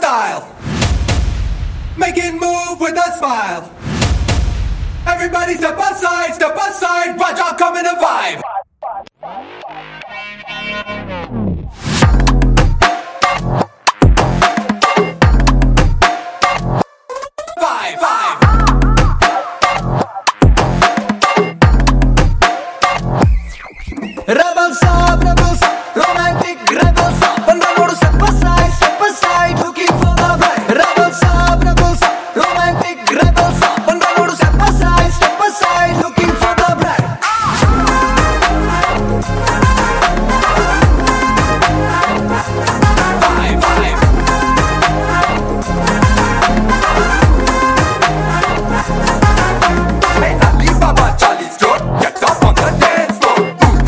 style. Making move with a smile. Everybody step aside, watch out, come in a vibe. Rebels up, romantic rebels up. And I want to step aside, looking for the right. Rebels up, romantic rebels up. And I want to step aside, looking for the right. Hey, Ali Baba, Charlie Stone, get up on the dance floor.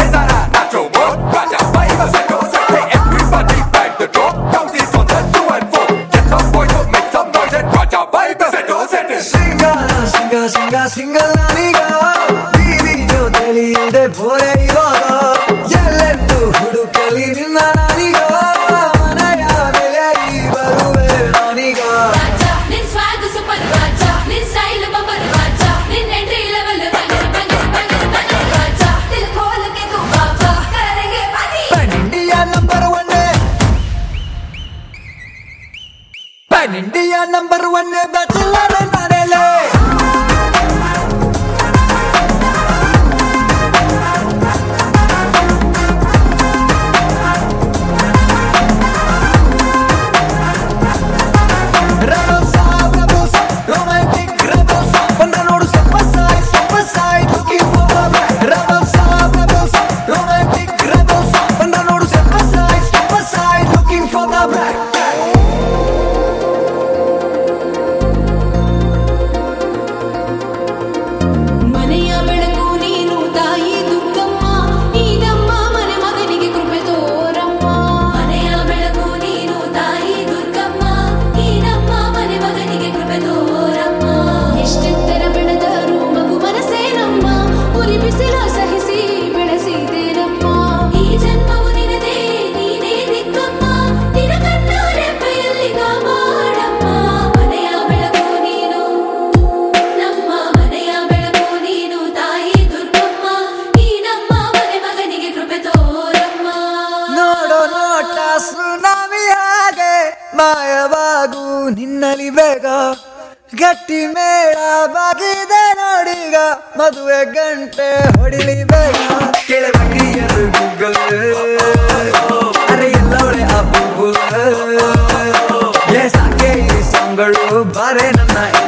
Hey, everybody back the door. Count it on the 2 and 4. Get some boys up, make some noise and watch out, vibe. Set it. Single naniga Didi jo teliyade bore ivaga Yellendu hudukali ninna naniga Manaya velari baruve naniga Raja, nin swag super Raja, nin style bumper Raja, nin entry level banger Raja, dil khol ke tu baaba karenge party. Pan India number 1 Pan India number 1 bachelor nanele ಮಾಯವಾಗು ನಿನ್ನಲಿ ಬೇಗ ಗಟ್ಟಿ ಮೇಳ ಬಾಗಿದೆ ನೋಡೀಗ ಮದುವೆ ಗಂಟೆ ಹೊಡಿಲಿ ಬೇಗ ಕೇಳಬೇಕಿಯರು Google ಅರೆ ಎಲ್ಲವಳೆ ಆ Google ಸಾಕೆ ಈ ಸಾಂಗಳು ಬಾರೆ ನನ್ನ